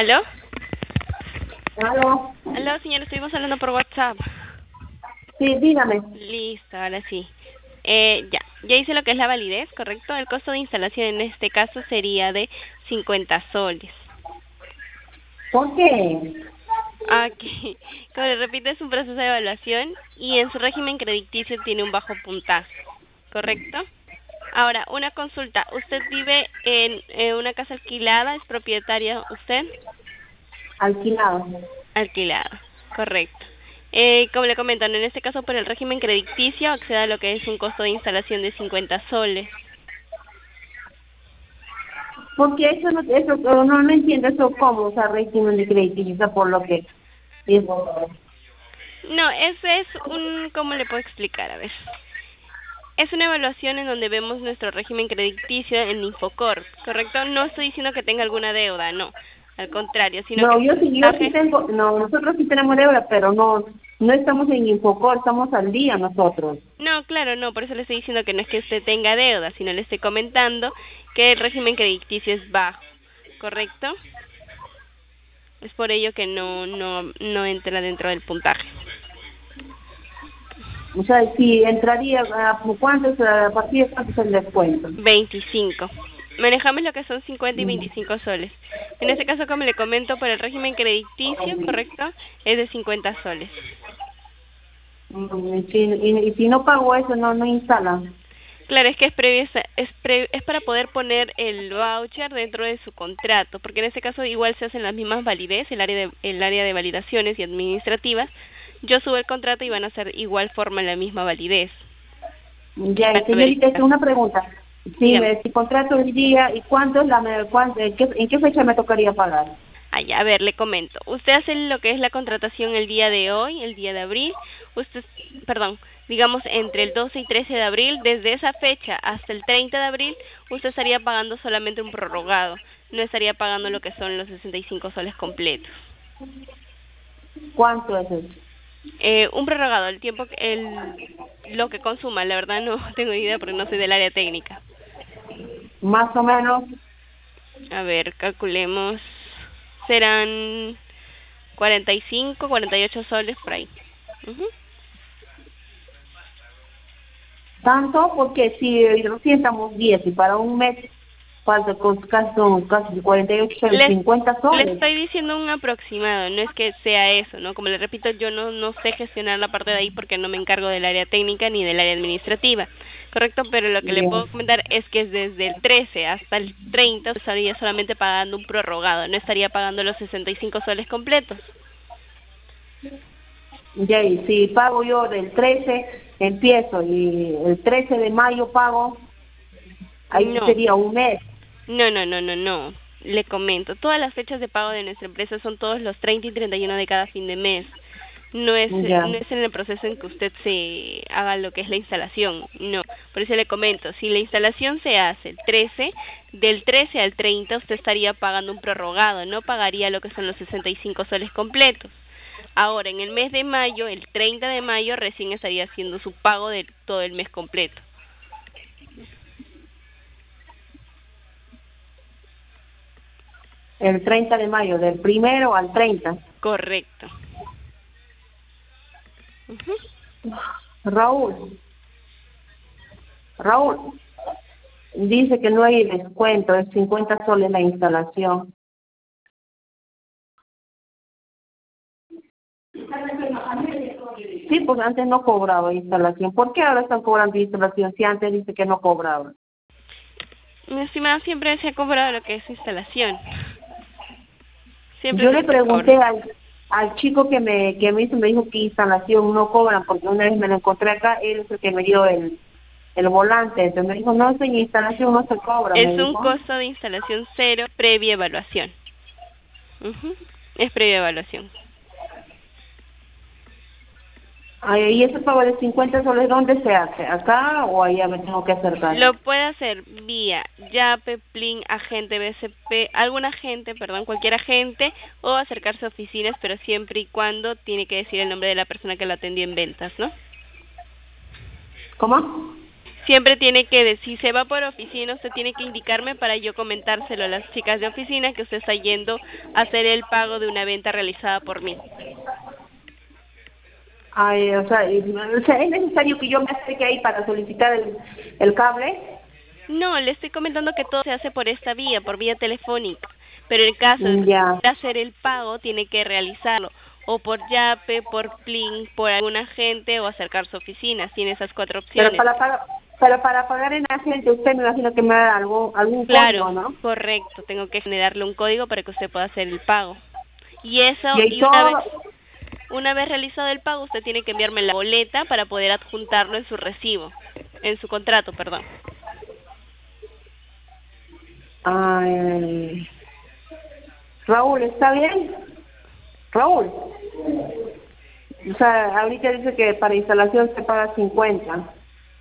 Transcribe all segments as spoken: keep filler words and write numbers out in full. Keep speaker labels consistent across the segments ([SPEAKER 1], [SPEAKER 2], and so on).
[SPEAKER 1] ¿Aló?
[SPEAKER 2] ¿Aló?
[SPEAKER 1] Aló, señor, estuvimos hablando por WhatsApp.
[SPEAKER 2] Sí, dígame.
[SPEAKER 1] Listo, ahora sí. Eh, ya, ya hice lo que es la validez, ¿correcto? El costo de instalación en este caso sería de cincuenta soles.
[SPEAKER 2] ¿Por qué?
[SPEAKER 1] Aquí, como le repito, es un proceso de evaluación y en su régimen crediticio tiene un bajo puntaje, ¿correcto? Ahora, una consulta. ¿Usted vive en, en una casa alquilada? ¿Es propietaria usted?
[SPEAKER 2] Alquilado.
[SPEAKER 1] Alquilada, correcto. Eh, como le comentan, en este caso por el régimen crediticio accede a lo que es un costo de instalación de cincuenta soles.
[SPEAKER 2] Porque eso no, eso no, no entiendo eso cómo, o sea, régimen de crédito, o sea, por lo que digo.
[SPEAKER 1] No, ese es un, ¿cómo le puedo explicar? A ver. Es una evaluación en donde vemos nuestro régimen crediticio en Infocorp, ¿correcto? No estoy diciendo que tenga alguna deuda, no. Al contrario, sino que
[SPEAKER 2] No,
[SPEAKER 1] el
[SPEAKER 2] yo sí, yo sí
[SPEAKER 1] puntaje.
[SPEAKER 2] tengo, no, nosotros sí tenemos deuda, pero no, no estamos en Infocor, estamos al día nosotros.
[SPEAKER 1] No, claro, no, por eso le estoy diciendo que no es que usted tenga deuda, sino le estoy comentando que el régimen crediticio es bajo, ¿correcto? Es por ello que no no no entra dentro del puntaje.
[SPEAKER 2] O sea, si entraría, ¿a cuántos, a partir de cuánto es el descuento?
[SPEAKER 1] veinticinco. Manejamos lo que son cincuenta y
[SPEAKER 2] Mm.
[SPEAKER 1] veinticinco soles. En este caso, como le comento, por el régimen crediticio, ¿correcto? Es de cincuenta soles.
[SPEAKER 2] Mm, y si, y, y si no pago eso, no, no instalan.
[SPEAKER 1] Claro, es que es previo, es pre, es para poder poner el voucher dentro de su contrato, porque en este caso igual se hacen las mismas validez, el área de el área de validaciones y administrativas. Yo subo el contrato y van a hacer igual forma la misma validez. Y
[SPEAKER 2] Ya,
[SPEAKER 1] van
[SPEAKER 2] y
[SPEAKER 1] a
[SPEAKER 2] señorita, es
[SPEAKER 1] verificar.
[SPEAKER 2] una pregunta. Si
[SPEAKER 1] Dígame.
[SPEAKER 2] me si contrato el día, ¿y cuánto es la, me- cuán- en, qué, en qué fecha me tocaría pagar?
[SPEAKER 1] Ah, ya, a ver, le comento. Usted hace lo que es la contratación el día de hoy, el día de abril. Usted, perdón, digamos entre el doce y trece de abril. Desde esa fecha hasta el treinta de abril, usted estaría pagando solamente un prorrogado. No estaría pagando lo que son los sesenta y cinco soles completos.
[SPEAKER 2] ¿Cuánto es eso?
[SPEAKER 1] Eh, un prorrogado, el tiempo, que- el, lo que consuma. La verdad no tengo idea porque no soy del área técnica.
[SPEAKER 2] Más o menos.
[SPEAKER 1] A ver, calculemos. Serán cuarenta y cinco, cuarenta y ocho soles por ahí. Ujú.
[SPEAKER 2] Tanto porque si recién estamos diez y para un mes falta con casi, son casi cuarenta y ocho soles,
[SPEAKER 1] Les,
[SPEAKER 2] cincuenta
[SPEAKER 1] le
[SPEAKER 2] soles.
[SPEAKER 1] estoy diciendo un aproximado, no es que sea eso, ¿no? Como le repito, yo no, no sé gestionar la parte de ahí porque no me encargo del área técnica ni del área administrativa, ¿correcto? Pero lo que le
[SPEAKER 2] Ya,
[SPEAKER 1] puedo comentar es que es desde el trece hasta el treinta usted estaría solamente pagando un prorrogado, no estaría pagando los sesenta y cinco soles completos.
[SPEAKER 2] ya, y si pago yo del trece, empiezo y el trece de mayo pago, ahí sí
[SPEAKER 1] No,
[SPEAKER 2] sería un mes.
[SPEAKER 1] no, no, no, no, no. Le comento, todas las fechas de pago de nuestra empresa son todos los treinta y treinta y uno de cada fin de mes. No es
[SPEAKER 2] Ya.
[SPEAKER 1] no es en el proceso en que usted se haga lo que es la instalación, no. Por eso le comento, si la instalación se hace el trece, del trece al treinta usted estaría pagando un prorrogado, no pagaría lo que son los sesenta y cinco soles completos. Ahora, en el mes de mayo, el treinta de mayo, recién estaría haciendo su pago de todo el mes completo.
[SPEAKER 2] El treinta de mayo, del primero al treinta.
[SPEAKER 1] Correcto. Ujú.
[SPEAKER 2] Raúl, Raúl, dice que no hay descuento, es cincuenta soles la instalación. Sí, pues antes no cobraba instalación. ¿Por qué ahora están cobrando instalación si antes dice que no cobraba?
[SPEAKER 1] Mi estimada, siempre se ha cobrado lo que es instalación. Siempre
[SPEAKER 2] Yo
[SPEAKER 1] se
[SPEAKER 2] le
[SPEAKER 1] les cobra.
[SPEAKER 2] pregunté al, al chico que me que me hizo, me dijo que instalación no cobran, porque una vez me lo encontré acá, él es el que me dio el, el volante. Entonces me dijo, no, señor, instalación no se cobra, me
[SPEAKER 1] Es un
[SPEAKER 2] dijo.
[SPEAKER 1] costo de instalación cero previa evaluación. Ujú. Es previa evaluación.
[SPEAKER 2] Ay, ¿y ese pago de cincuenta soles dónde se hace? ¿Acá o allá me tengo que acercar?
[SPEAKER 1] Lo puede hacer vía Yape, Plin, agente B C P, algún agente, perdón, cualquier agente, o acercarse a oficinas, pero siempre y cuando tiene que decir el nombre de la persona que lo atendió en ventas, ¿no?
[SPEAKER 2] ¿Cómo?
[SPEAKER 1] Siempre tiene que, de- si se va por oficina, usted tiene que indicarme para yo comentárselo a las chicas de oficina que usted está yendo a hacer el pago de una venta realizada por mí.
[SPEAKER 2] Ay, o sea, y- o sea, ¿es necesario que yo me acerque ahí para solicitar el, el cable?
[SPEAKER 1] No, le estoy comentando que todo se hace por esta vía, por vía telefónica. Pero en caso de
[SPEAKER 2] Mm, ya.
[SPEAKER 1] hacer el pago, tiene que realizarlo o por Yape, por Plin, por algún agente o acercar su oficina. Tiene esas cuatro
[SPEAKER 2] Pero
[SPEAKER 1] opciones.
[SPEAKER 2] para pagar, pero para pagar en agente usted me imagino que me da algo, algún
[SPEAKER 1] Claro,
[SPEAKER 2] código, ¿no?
[SPEAKER 1] correcto. Tengo que generarle un código para que usted pueda hacer el pago. Y eso,
[SPEAKER 2] Y ahí
[SPEAKER 1] y una vez,
[SPEAKER 2] todo,
[SPEAKER 1] una vez realizado el pago, usted tiene que enviarme la boleta para poder adjuntarlo en su recibo, en su contrato, perdón.
[SPEAKER 2] ay, Raúl, ¿está bien? Raúl. O sea, ahorita dice que para instalación se paga cincuenta.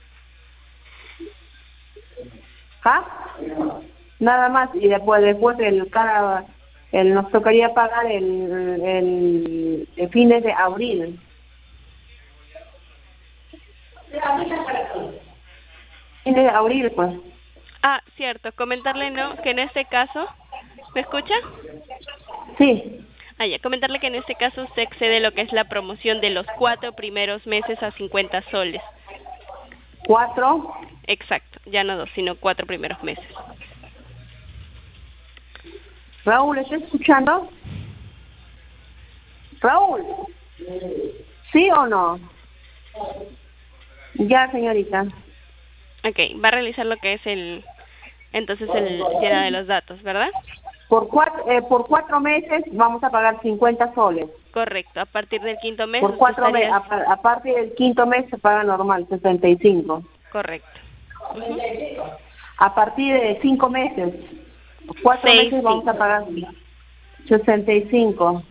[SPEAKER 2] ¿Ah? Nada más. Y después, después el cada, el, nos tocaría pagar el, el, el fines de abril. Fines de abril, pues.
[SPEAKER 1] Ah, cierto, comentarle no, que en este caso, ¿me escucha?
[SPEAKER 2] Sí.
[SPEAKER 1] Ah, ya, comentarle que en este caso usted excede lo que es la promoción de los cuatro primeros meses a cincuenta soles.
[SPEAKER 2] Cuatro.
[SPEAKER 1] Exacto, ya no dos, sino cuatro primeros meses.
[SPEAKER 2] Raúl, ¿está escuchando? Raúl. ¿Sí o no? Ya, señorita.
[SPEAKER 1] Ok, va a realizar lo que es el, entonces el llenado de los datos, ¿verdad?
[SPEAKER 2] Por cuatro, eh, por cuatro meses vamos a pagar cincuenta soles.
[SPEAKER 1] Correcto, a partir del quinto mes
[SPEAKER 2] Por
[SPEAKER 1] usted
[SPEAKER 2] cuatro meses,
[SPEAKER 1] estaría...
[SPEAKER 2] a, a partir del quinto mes se paga normal, sesenta y cinco.
[SPEAKER 1] Correcto. Ujú.
[SPEAKER 2] A partir de cinco meses, cuatro
[SPEAKER 1] Seis,
[SPEAKER 2] meses vamos a
[SPEAKER 1] cinco.
[SPEAKER 2] pagar sesenta y cinco.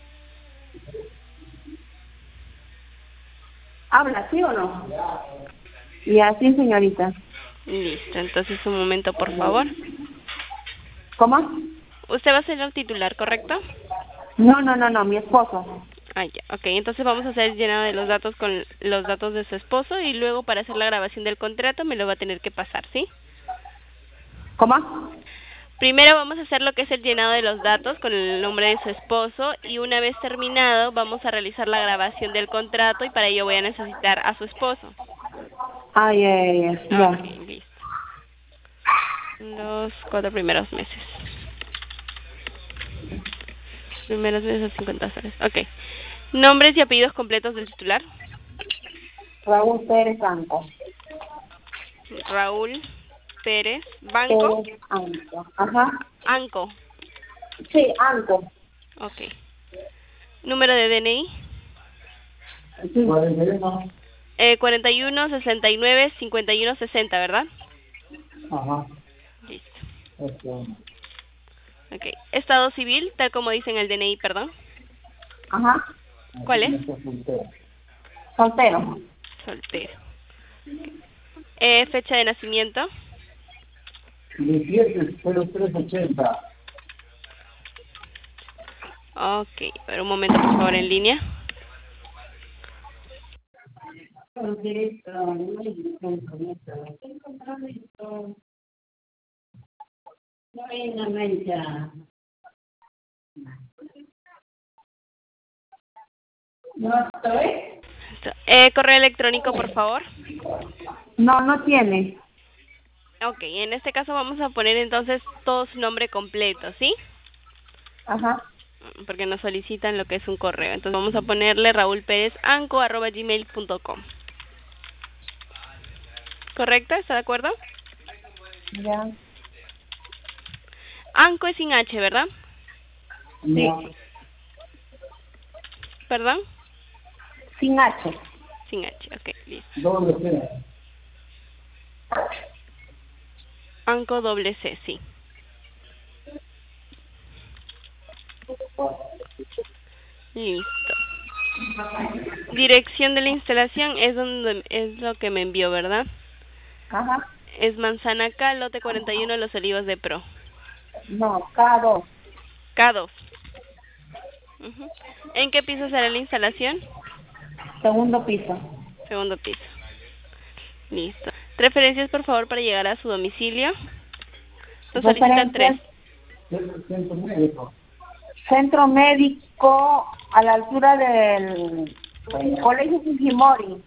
[SPEAKER 2] ¿Habla, sí o no? Y así, señorita.
[SPEAKER 1] Listo, entonces un momento, por favor.
[SPEAKER 2] ¿Cómo?
[SPEAKER 1] Usted va a ser el titular, ¿correcto?
[SPEAKER 2] No, no, no, no, mi esposo.
[SPEAKER 1] Ah, ya, ok, entonces vamos a hacer el llenado de los datos con los datos de su esposo y luego para hacer la grabación del contrato me lo va a tener que pasar, ¿sí?
[SPEAKER 2] ¿Cómo?
[SPEAKER 1] Primero vamos a hacer lo que es el llenado de los datos con el nombre de su esposo y una vez terminado vamos a realizar la grabación del contrato y para ello voy a necesitar a su esposo.
[SPEAKER 2] Ay, ay, ay, ya.
[SPEAKER 1] Ok, listo. Los cuatro primeros meses. Primeros meses a cincuenta soles. Ok. Nombres y apellidos completos del titular.
[SPEAKER 2] Raúl Pérez Anco.
[SPEAKER 1] Raúl Pérez Banco.
[SPEAKER 2] Pérez Anco. Ajá.
[SPEAKER 1] Anco.
[SPEAKER 2] Sí, Anco.
[SPEAKER 1] Ok. Número de D N I.
[SPEAKER 2] Sí.
[SPEAKER 1] Eh, cuarenta y uno, sesenta y nueve, cincuenta y uno, sesenta, ¿verdad?
[SPEAKER 2] Ajá.
[SPEAKER 1] Listo.
[SPEAKER 2] Okay.
[SPEAKER 1] Ok. Estado civil, tal como dice en el D N I, perdón.
[SPEAKER 2] Ajá.
[SPEAKER 1] ¿Cuál es?
[SPEAKER 2] Soltero.
[SPEAKER 1] Soltero. Eh, fecha de nacimiento.
[SPEAKER 2] diecisiete cero tres ochenta.
[SPEAKER 1] Ok. A ver, un momento, por favor, en línea.
[SPEAKER 2] ¿No estoy?
[SPEAKER 1] Eh, correo electrónico, por favor.
[SPEAKER 2] No, no tiene.
[SPEAKER 1] Ok, en este caso vamos a poner entonces todo su nombre completo, ¿sí?
[SPEAKER 2] Ajá.
[SPEAKER 1] Porque nos solicitan lo que es un correo. Entonces vamos a ponerle raulperezanco arroba gmail punto com. ¿Correcto? ¿Está de acuerdo?
[SPEAKER 2] Ya.
[SPEAKER 1] Anco es sin H, ¿verdad?
[SPEAKER 2] Sí.
[SPEAKER 1] ¿Perdón?
[SPEAKER 2] Sin H.
[SPEAKER 1] Sin H, ok, listo.
[SPEAKER 2] Doble C.
[SPEAKER 1] Anco doble C, sí. Listo. Dirección de la instalación es donde es lo que me envió, ¿verdad?
[SPEAKER 2] Ajá.
[SPEAKER 1] Es Manzana K, lote cuarenta y uno, Los Olivos de Pro.
[SPEAKER 2] No, K dos.
[SPEAKER 1] K dos. Uh-huh. ¿En qué piso será la instalación?
[SPEAKER 2] Segundo piso.
[SPEAKER 1] Segundo piso. Listo. Referencias, por favor, para llegar a su domicilio. Nos solicitan tres.
[SPEAKER 2] Centro médico. Centro médico a la altura del Colegio Fujimori.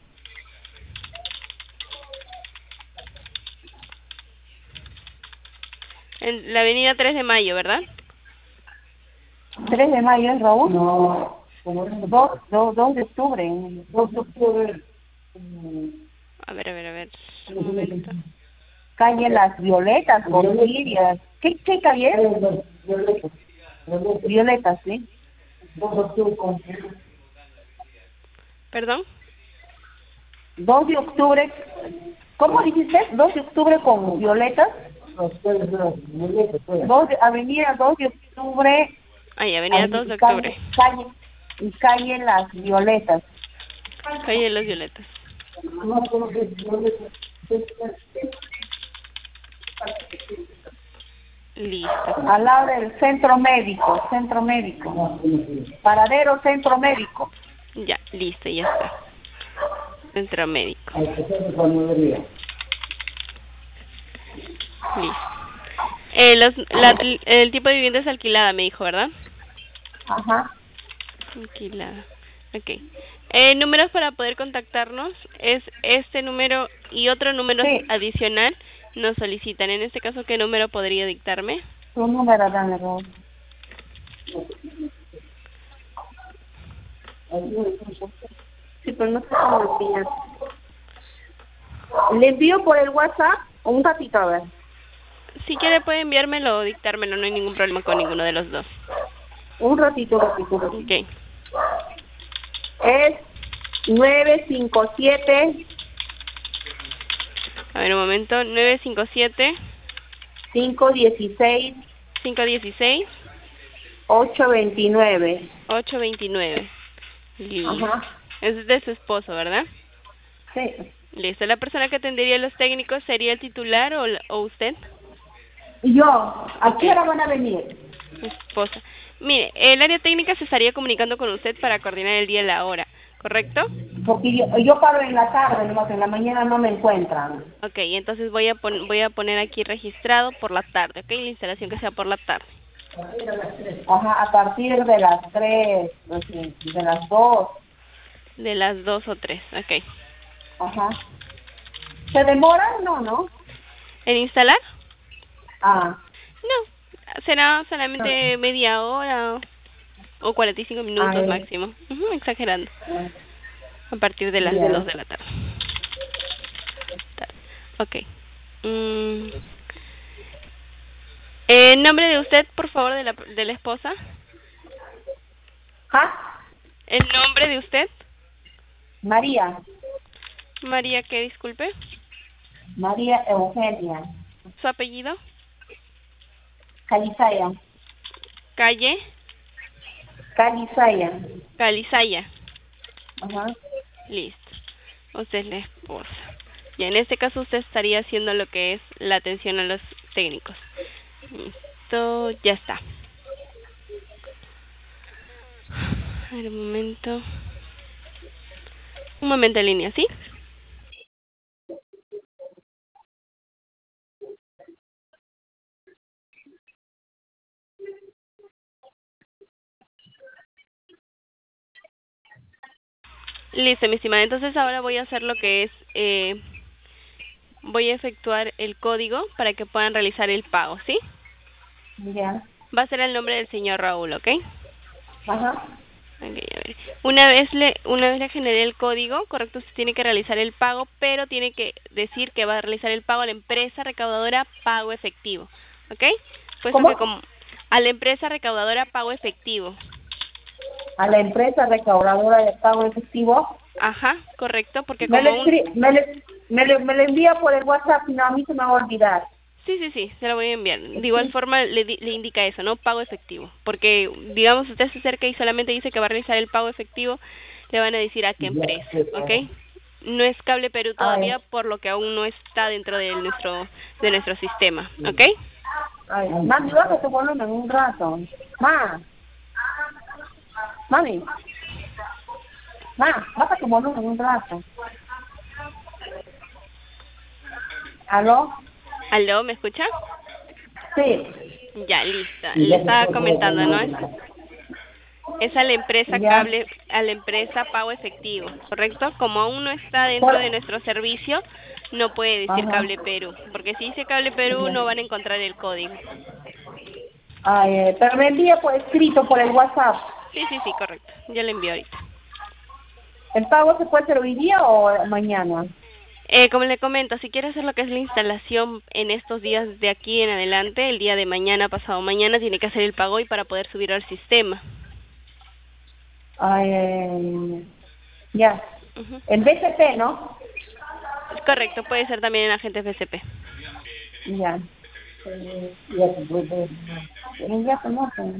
[SPEAKER 1] En la avenida tres de mayo, ¿verdad?
[SPEAKER 2] tres de mayo es Raúl. No. dos, dos, dos de octubre. dos de octubre.
[SPEAKER 1] A ver, a ver, a ver. Un momento.
[SPEAKER 2] Calle Las Violetas, Bolivia. ¿Qué, qué calle es? Violetas. Violetas, sí. dos de octubre con...
[SPEAKER 1] ¿Perdón?
[SPEAKER 2] dos de octubre. ¿Cómo dijiste? dos de octubre con Violetas. dos de, avenida dos de octubre.
[SPEAKER 1] Ay, avenida dos de octubre.
[SPEAKER 2] Calle, calle, calle Las Violetas.
[SPEAKER 1] Calle Las Violetas. Listo.
[SPEAKER 2] Al lado del centro médico, centro médico. Paradero centro médico.
[SPEAKER 1] Ya, listo, ya está. Centro médico. Listo. Eh, los, la, el, el tipo de vivienda es alquilada, me dijo, ¿verdad?
[SPEAKER 2] Ajá.
[SPEAKER 1] Alquilada. Ok. Eh, números para poder contactarnos es este número y otro número sí. adicional nos solicitan. En este caso, ¿qué número podría dictarme?
[SPEAKER 2] Tu número, dame, Raúl. Sí, pero no sé cómo enviar. ¿Le envío por el WhatsApp o un ratito, a ver?
[SPEAKER 1] Si quiere puede enviármelo o dictármelo, no hay ningún problema con ninguno de los dos.
[SPEAKER 2] Un ratito, ratito, ratito.
[SPEAKER 1] Ok.
[SPEAKER 2] Es nueve cinco siete.
[SPEAKER 1] A ver, un momento. nueve cinco siete.
[SPEAKER 2] cinco dieciséis.
[SPEAKER 1] cinco dieciséis.
[SPEAKER 2] ocho veintinueve.
[SPEAKER 1] ocho veintinueve. Listo.
[SPEAKER 2] Ajá.
[SPEAKER 1] Es de su esposo, ¿verdad?
[SPEAKER 2] Sí.
[SPEAKER 1] Listo. ¿La persona que atendería a los técnicos sería el titular o, o usted?
[SPEAKER 2] Yo. ¿A qué hora van a venir?
[SPEAKER 1] Mi esposa. Mire, el área técnica se estaría comunicando con usted para coordinar el día y la hora, ¿correcto?
[SPEAKER 2] Porque yo, yo paro en la tarde, nomás en la mañana no me encuentran.
[SPEAKER 1] Ok, entonces voy a, pon, voy a poner aquí registrado por la tarde, ¿ok? La instalación que sea por la tarde.
[SPEAKER 2] Ajá, a partir de las tres, de las dos.
[SPEAKER 1] De las dos o tres, ok.
[SPEAKER 2] Ajá. ¿Se demoran? No, ¿no?
[SPEAKER 1] ¿En instalar?
[SPEAKER 2] Ah.
[SPEAKER 1] No, será solamente media hora o cuarenta y cinco minutos Ay. máximo, uh-huh, exagerando. A partir de las yeah. dos de la tarde. Ok. Mm. ¿El nombre de usted, por favor, de la, de la esposa?
[SPEAKER 2] ¿Ah?
[SPEAKER 1] ¿El nombre de usted?
[SPEAKER 2] María.
[SPEAKER 1] María, ¿qué? Disculpe.
[SPEAKER 2] María Eugenia.
[SPEAKER 1] ¿Su apellido?
[SPEAKER 2] Calizaya.
[SPEAKER 1] ¿Calle?
[SPEAKER 2] Calizaya.
[SPEAKER 1] Calizaya.
[SPEAKER 2] Ajá.
[SPEAKER 1] Listo. Usted es la esposa. Y en este caso usted estaría haciendo lo que es la atención a los técnicos. Listo, ya está. A ver, un momento. Un momento en línea, ¿sí? Listo, mi estimada. Entonces ahora voy a hacer lo que es, eh, voy a efectuar el código para que puedan realizar el pago, ¿sí?
[SPEAKER 2] Ya.
[SPEAKER 1] Va a ser el nombre del señor Raúl, ¿ok?
[SPEAKER 2] Ajá.
[SPEAKER 1] Okay, a ver. Una vez le, una vez le generé el código, correcto, usted tiene que realizar el pago, pero tiene que decir que va a realizar el pago a la empresa recaudadora pago efectivo, ¿ok? Pues
[SPEAKER 2] ¿Cómo?
[SPEAKER 1] que como a la empresa recaudadora pago efectivo.
[SPEAKER 2] A la empresa recaudadora de pago efectivo.
[SPEAKER 1] Ajá, correcto, porque
[SPEAKER 2] me
[SPEAKER 1] como
[SPEAKER 2] le, un... me, le, me, le, me le envía por el WhatsApp, si no a mí se me va a olvidar.
[SPEAKER 1] Sí, sí, sí, se lo voy a enviar. De igual forma le, le indica eso, ¿no? Pago efectivo. Porque, digamos, usted se acerca y solamente dice que va a realizar el pago efectivo, le van a decir a qué empresa, ¿ok? No es Cable Perú todavía, Ay. por lo que aún no está dentro de nuestro de nuestro sistema, ¿ok?
[SPEAKER 2] Ay, mami, baja tu volumen un rato. Ma. Mami. Ma, baja tu volumen un rato. ¿Aló?
[SPEAKER 1] ¿Aló? ¿Me escucha?
[SPEAKER 2] Sí.
[SPEAKER 1] Ya, listo. Le estaba comentando, ¿no? Es, es a la empresa
[SPEAKER 2] Ya.
[SPEAKER 1] cable, a la empresa pago efectivo, ¿correcto? Como aún no está dentro de nuestro servicio, no puede decir
[SPEAKER 2] Ajá.
[SPEAKER 1] Cable Perú, porque si dice Cable Perú
[SPEAKER 2] Ya.
[SPEAKER 1] no van a encontrar el código.
[SPEAKER 2] Ah, eh, pero me envía por escrito por el WhatsApp.
[SPEAKER 1] Sí, sí, sí, correcto. Ya le envío ahorita.
[SPEAKER 2] ¿El pago se puede hacer hoy día o mañana?
[SPEAKER 1] Eh, como le comento, si quiere hacer lo que es la instalación en estos días de aquí en adelante, el día de mañana, pasado mañana, tiene que hacer el pago y para poder subir al sistema.
[SPEAKER 2] Ah, eh, ya.
[SPEAKER 1] Ujú.
[SPEAKER 2] En B C P, ¿no?
[SPEAKER 1] Es correcto, puede ser también en agente F C P.
[SPEAKER 2] Ya. Eh, ya se puede. Ya se no, pues.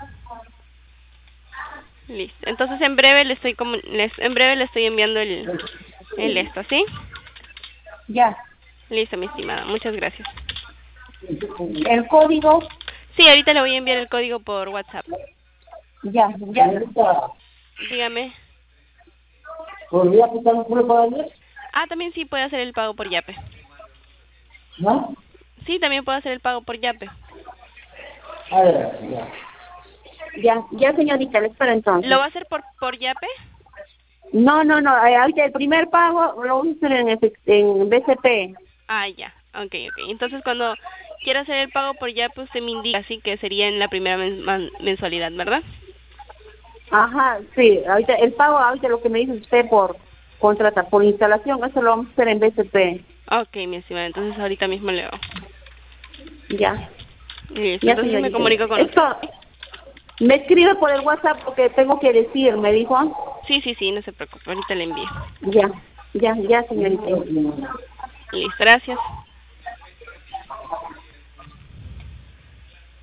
[SPEAKER 1] Listo. Entonces en breve le estoy como, les, en breve le estoy enviando el, el esto, ¿sí?
[SPEAKER 2] Ya.
[SPEAKER 1] Listo, mi estimada. Muchas gracias.
[SPEAKER 2] El código,
[SPEAKER 1] Sí, ahorita le voy a enviar el código por WhatsApp.
[SPEAKER 2] ya, ya.
[SPEAKER 1] Dígame.
[SPEAKER 2] ¿Podría aplicar un puro para ayer?
[SPEAKER 1] Ah, también sí puede hacer el pago por Yape.
[SPEAKER 2] ¿No?
[SPEAKER 1] Sí, también puede hacer el pago por Yape.
[SPEAKER 2] A ver, ya. Ya, ya señorita, le espero entonces.
[SPEAKER 1] ¿Lo va a hacer por por Yape?
[SPEAKER 2] No, no, no, eh, ahorita el primer pago lo voy a hacer en, efect- en B C P.
[SPEAKER 1] Ah, ya. Okay, okay. Entonces cuando quiera hacer el pago por Yape usted me indica, así que sería en la primera men- man- mensualidad, ¿verdad?
[SPEAKER 2] Ajá, sí, ahorita el pago, ahorita lo que me dice usted por contratar, por instalación, eso lo vamos a hacer en B C P.
[SPEAKER 1] Okay, mi estimada. Entonces ahorita mismo le hago.
[SPEAKER 2] Ya,
[SPEAKER 1] Listo.
[SPEAKER 2] ya
[SPEAKER 1] Entonces me
[SPEAKER 2] señorita.
[SPEAKER 1] comunico con usted.
[SPEAKER 2] Esto, me escribe por el WhatsApp porque tengo que decir, me dijo.
[SPEAKER 1] Sí, sí, sí, no se preocupe. Ahorita le envío.
[SPEAKER 2] Ya, ya, ya señorita.
[SPEAKER 1] Listo, gracias.